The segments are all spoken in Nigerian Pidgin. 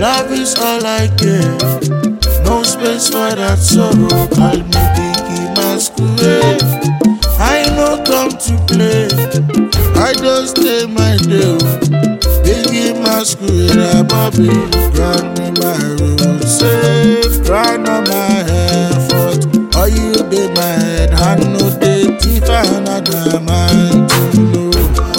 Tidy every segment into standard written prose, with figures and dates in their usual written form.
Love is all I give. No space for that sorrow. Call me Biggie Masquerade. I no come to play. I just stay my day. Biggie Masquerade, Bobby, grant me my road safe. Grant on my effort. Or you be my head. I know the thief another man to know.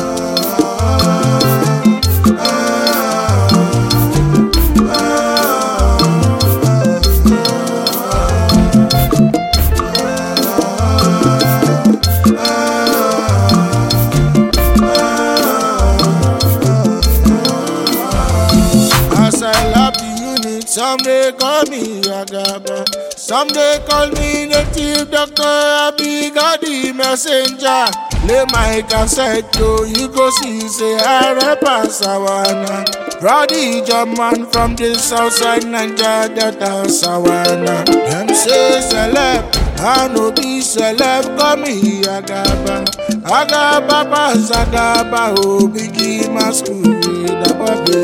Some they call me Agaba, some they call me native doctor, I be God the messenger. Lay my cassette to you go see, say I rap a Sawana. Roddy German from the south side, Niger Delta Sawana. Them say celeb, I no be celeb, call me Agaba. Agaba, Agaba, oh Biggie Masquerade, Bobby.